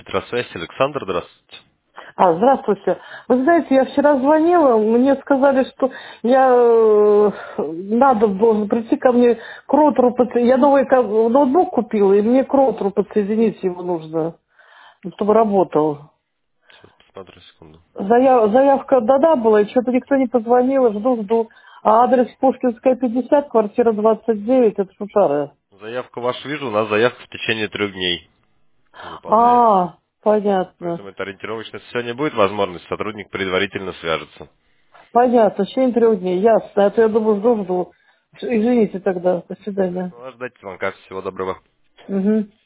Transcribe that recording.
Электросвязь, Александр, здравствуйте. Здравствуйте. Вы знаете, я вчера звонила, мне сказали, что надо должен прийти ко мне к роутеру, я новый ноутбук купила, и мне к роутеру подсоединить его нужно, чтобы работал. Сейчас посмотрю секунду. Заявка да была, и что-то никто не позвонил, жду. А адрес Пушкинская, 50, квартира 29, это Шушара. Заявку вашу вижу, у нас заявка в течение 3 дней выполняется. Понятно. Поэтому это ориентировочно. Если сегодня будет возможность, сотрудник предварительно свяжется. Понятно, в течение 3 дней, ясно. А то я думаю, жду. Извините тогда, до свидания. Приятного ждать звонка. Всего доброго. Угу.